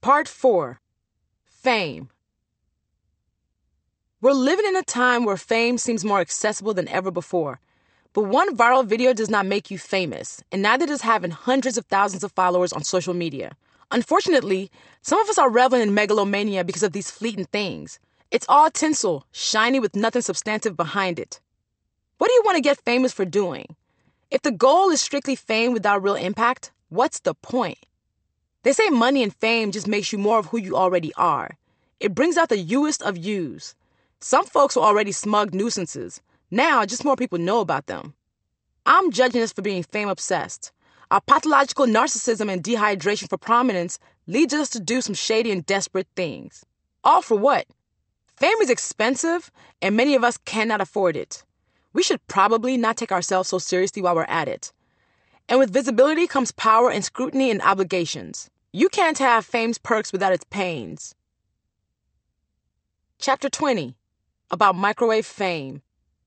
Part 4. Fame. We're living in a time where fame seems more accessible than ever before. But one viral video does not make you famous, and neither does having hundreds of thousands of followers on social media. Unfortunately, some of us are reveling in megalomania because of these fleeting things. It's all tinsel, shiny with nothing substantive behind it. What do you want to get famous for doing? If the goal is strictly fame without real impact, what's the point? They say money and fame just makes you more of who you already are. It brings out the youest of yous. Some folks were already smug nuisances. Now, just more people know about them. I'm judging us for being fame-obsessed. Our pathological narcissism and dehydration for prominence leads us to do some shady and desperate things. All for what? Fame is expensive, and many of us cannot afford it. We should probably not take ourselves so seriously while we're at it. And with visibility comes power and scrutiny and obligations. You can't have fame's perks without its pains. Chapter 20. About microwave fame.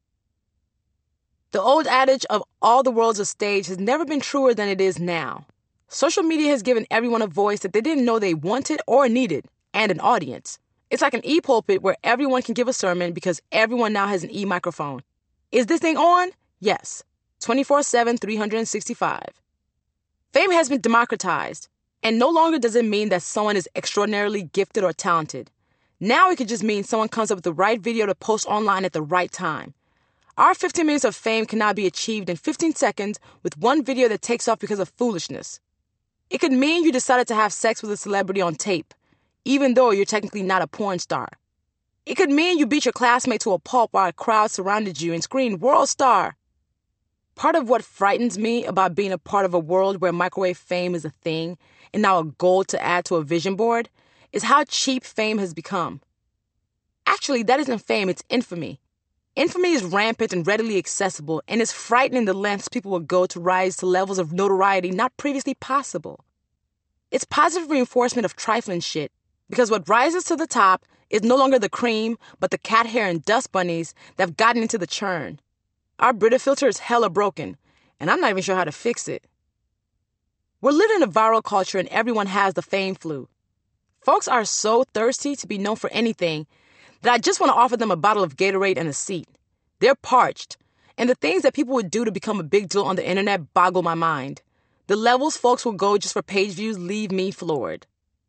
The old adage of all the world's a stage has never been truer than it is now. Social media has given everyone a voice that they didn't know they wanted or needed, and an audience. It's like an e-pulpit where everyone can give a sermon because everyone now has an e-microphone. Is this thing on? Yes. 24/7, 365. Fame has been democratized, and no longer does it mean that someone is extraordinarily gifted or talented. Now it could just mean someone comes up with the right video to post online at the right time. Our 15 minutes of fame cannot be achieved in 15 seconds with one video that takes off because of foolishness. It could mean you decided to have sex with a celebrity on tape, even though you're technically not a porn star. It could mean you beat your classmate to a pulp while a crowd surrounded you and screamed, "World Star!" Part of what frightens me about being a part of a world where microwave fame is a thing and now a goal to add to a vision board is how cheap fame has become. Actually, that isn't fame, it's infamy. Infamy is rampant and readily accessible, and it's frightening the lengths people will go to rise to levels of notoriety not previously possible. It's positive reinforcement of trifling shit, because what rises to the top is no longer the cream, but the cat hair and dust bunnies that have gotten into the churn. Our Brita filter is hella broken, and I'm not even sure how to fix it. We're living in a viral culture, and everyone has the fame flu. Folks are so thirsty to be known for anything that I just want to offer them a bottle of Gatorade and a seat. They're parched, and the things that people would do to become a big deal on the internet boggle my mind. The levels folks will go just for page views leave me floored.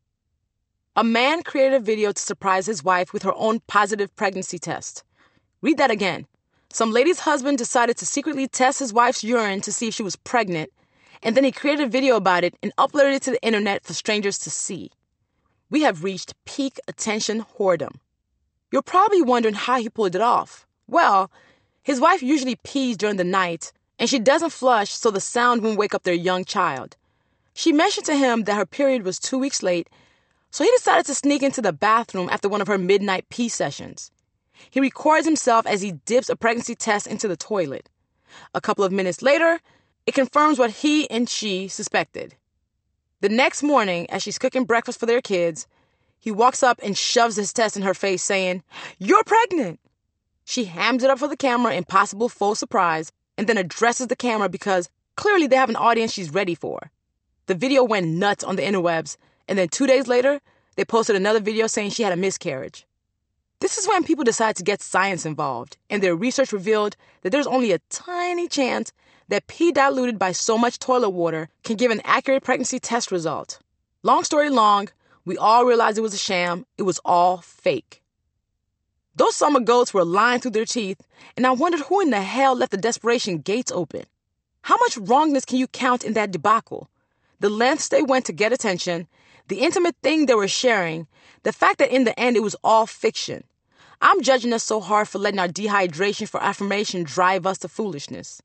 A man created a video to surprise his wife with her own positive pregnancy test. Read that again. Some lady's husband decided to secretly test his wife's urine to see if she was pregnant, and then he created a video about it and uploaded it to the internet for strangers to see. We have reached peak attention whoredom. You're probably wondering how he pulled it off. Well, his wife usually pees during the night, and she doesn't flush so the sound won't wake up their young child. She mentioned to him that her period was 2 weeks late, so he decided to sneak into the bathroom after one of her midnight pee sessions. He records himself as he dips a pregnancy test into the toilet. A couple of minutes later, it confirms what he and she suspected. The next morning, as she's cooking breakfast for their kids, he walks up and shoves his test in her face, saying, "You're pregnant!" She hams it up for the camera in possible faux surprise, and then addresses the camera because clearly they have an audience she's ready for. The video went nuts on the interwebs, and then 2 days later, they posted another video saying she had a miscarriage. This is when people decide to get science involved, and their research revealed that there's only a tiny chance that pee diluted by so much toilet water can give an accurate pregnancy test result. Long story long, we all realized it was a sham. It was all fake. Those summer goats were lying through their teeth, and I wondered who in the hell left the desperation gates open. How much wrongness can you count in that debacle? The lengths they went to get attention, the intimate thing they were sharing, the fact that in the end it was all fiction. I'm judging us so hard for letting our dehydration for affirmation drive us to foolishness.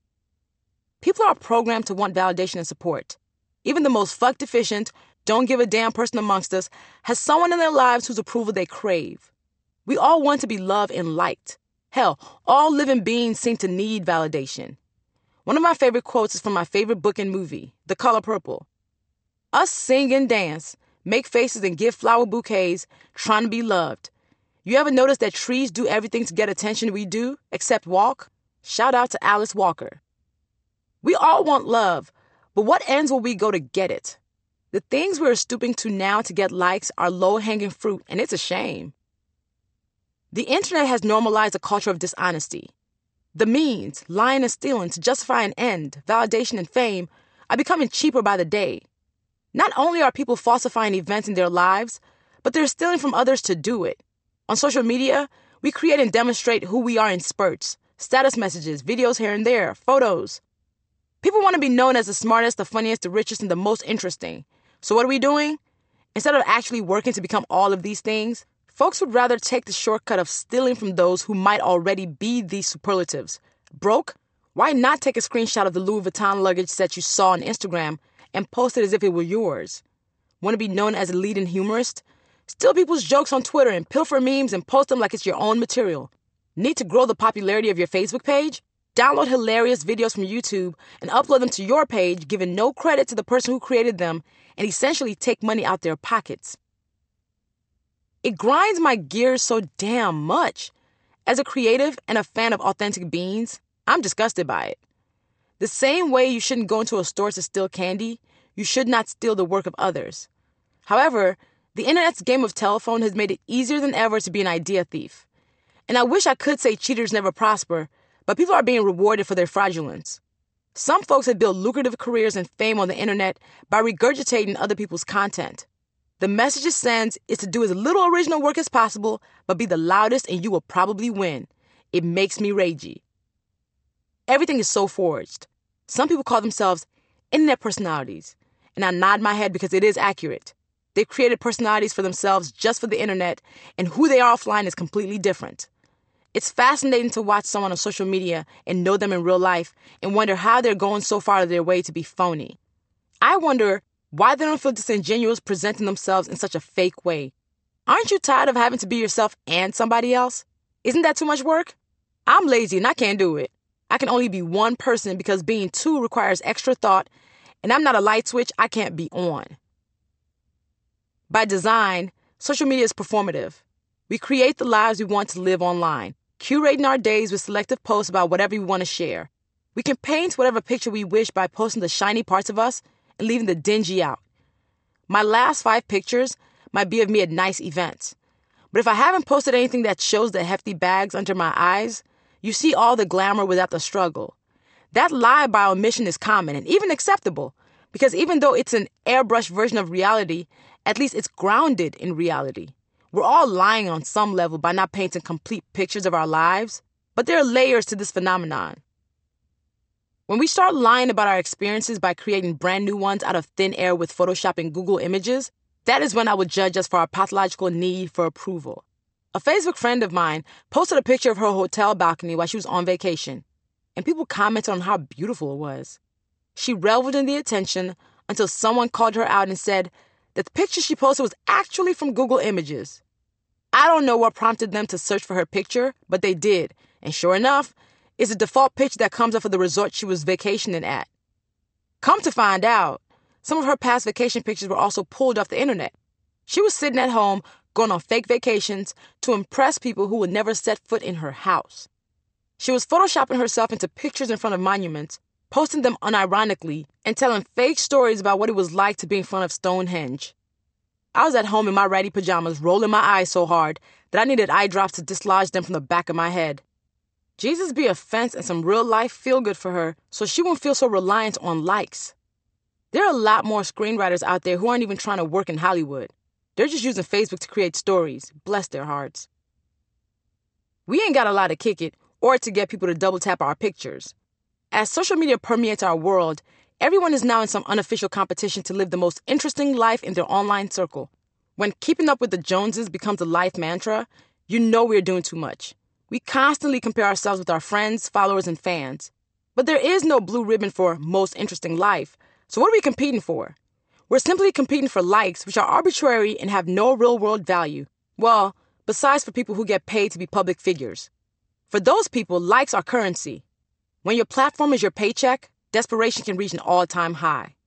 People are programmed to want validation and support. Even the most fuck-deficient, don't-give-a-damn person amongst us has someone in their lives whose approval they crave. We all want to be loved and liked. Hell, all living beings seem to need validation. One of my favorite quotes is from my favorite book and movie, The Color Purple. Us sing and dance, make faces and give flower bouquets, trying to be loved. You ever notice that trees do everything to get attention we do, except walk? Shout out to Alice Walker. We all want love, but what ends will we go to get it? The things we're stooping to now to get likes are low-hanging fruit, and it's a shame. The internet has normalized a culture of dishonesty. The means, lying and stealing to justify an end, validation and fame, are becoming cheaper by the day. Not only are people falsifying events in their lives, but they're stealing from others to do it. On social media, we create and demonstrate who we are in spurts, status messages, videos here and there, photos. People want to be known as the smartest, the funniest, the richest, and the most interesting. So what are we doing? Instead of actually working to become all of these things, folks would rather take the shortcut of stealing from those who might already be these superlatives. Broke? Why not take a screenshot of the Louis Vuitton luggage that you saw on Instagram and post it as if it were yours? Want to be known as a leading humorist? Steal people's jokes on Twitter and pilfer memes and post them like it's your own material. Need to grow the popularity of your Facebook page? Download hilarious videos from YouTube and upload them to your page, giving no credit to the person who created them, and essentially take money out their pockets. It grinds my gears so damn much. As a creative and a fan of authentic beans, I'm disgusted by it. The same way you shouldn't go into a store to steal candy, you should not steal the work of others. However, the internet's game of telephone has made it easier than ever to be an idea thief. And I wish I could say cheaters never prosper, but people are being rewarded for their fraudulence. Some folks have built lucrative careers and fame on the internet by regurgitating other people's content. The message it sends is to do as little original work as possible, but be the loudest and you will probably win. It makes me ragey. Everything is so forged. Some people call themselves internet personalities, and I nod my head because it is accurate. They've created personalities for themselves just for the internet, and who they are offline is completely different. It's fascinating to watch someone on social media and know them in real life and wonder how they're going so far out of their way to be phony. I wonder why they don't feel disingenuous presenting themselves in such a fake way. Aren't you tired of having to be yourself and somebody else? Isn't that too much work? I'm lazy and I can't do it. I can only be one person because being two requires extra thought, and I'm not a light switch I can't be on. By design, social media is performative. We create the lives we want to live online, curating our days with selective posts about whatever we want to share. We can paint whatever picture we wish by posting the shiny parts of us and leaving the dingy out. My last 5 pictures might be of me at nice events. But if I haven't posted anything that shows the hefty bags under my eyes, you see all the glamour without the struggle. That lie by omission is common and even acceptable, because even though it's an airbrushed version of reality, at least it's grounded in reality. We're all lying on some level by not painting complete pictures of our lives, but there are layers to this phenomenon. When we start lying about our experiences by creating brand new ones out of thin air with Photoshop and Google Images, that is when I would judge us for our pathological need for approval. A Facebook friend of mine posted a picture of her hotel balcony while she was on vacation, and people commented on how beautiful it was. She reveled in the attention until someone called her out and said that the picture she posted was actually from Google Images. I don't know what prompted them to search for her picture, but they did, and sure enough, it's the default picture that comes up for the resort she was vacationing at. Come to find out, some of her past vacation pictures were also pulled off the internet. She was sitting at home, going on fake vacations to impress people who would never set foot in her house. She was photoshopping herself into pictures in front of monuments, posting them unironically, and telling fake stories about what it was like to be in front of Stonehenge. I was at home in my ratty pajamas, rolling my eyes so hard that I needed eye drops to dislodge them from the back of my head. Jesus be a fence and some real-life feel-good for her so she won't feel so reliant on likes. There are a lot more screenwriters out there who aren't even trying to work in Hollywood. They're just using Facebook to create stories. Bless their hearts. We ain't got a lot to kick it or to get people to double-tap our pictures. As social media permeates our world, everyone is now in some unofficial competition to live the most interesting life in their online circle. When keeping up with the Joneses becomes a life mantra, you know we're doing too much. We constantly compare ourselves with our friends, followers, and fans. But there is no blue ribbon for most interesting life. So what are we competing for? We're simply competing for likes, which are arbitrary and have no real-world value. Well, besides for people who get paid to be public figures. For those people, likes are currency. When your platform is your paycheck, desperation can reach an all-time high.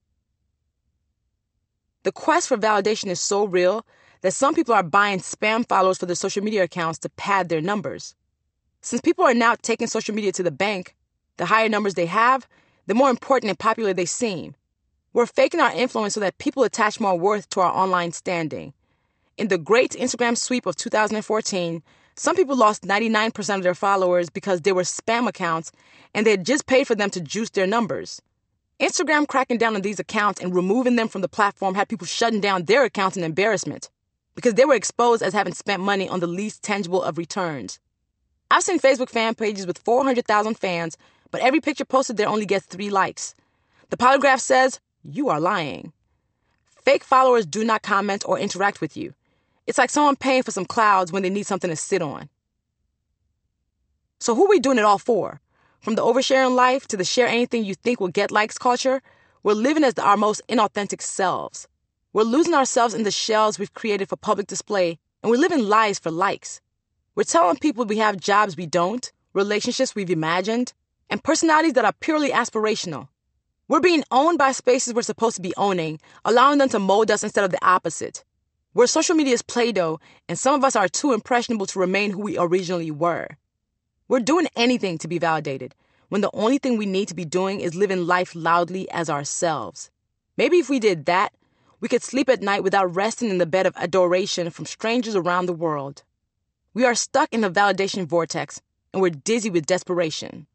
The quest for validation is so real that some people are buying spam followers for their social media accounts to pad their numbers. Since people are now taking social media to the bank, the higher numbers they have, the more important and popular they seem. We're faking our influence so that people attach more worth to our online standing. In the great Instagram sweep of 2014, some people lost 99% of their followers because they were spam accounts and they had just paid for them to juice their numbers. Instagram cracking down on these accounts and removing them from the platform had people shutting down their accounts in embarrassment because they were exposed as having spent money on the least tangible of returns. I've seen Facebook fan pages with 400,000 fans, but every picture posted there only gets 3 likes. The polygraph says, you are lying. Fake followers do not comment or interact with you. It's like someone paying for some clouds when they need something to sit on. So who are we doing it all for? From the oversharing life to the share anything you think will get likes culture, we're living as our most inauthentic selves. We're losing ourselves in the shells we've created for public display, and we're living lies for likes. We're telling people we have jobs we don't, relationships we've imagined, and personalities that are purely aspirational. We're being owned by spaces we're supposed to be owning, allowing them to mold us instead of the opposite. We're social media's Play-Doh, and some of us are too impressionable to remain who we originally were. We're doing anything to be validated, when the only thing we need to be doing is living life loudly as ourselves. Maybe if we did that, we could sleep at night without resting in the bed of adoration from strangers around the world. We are stuck in the validation vortex, and we're dizzy with desperation.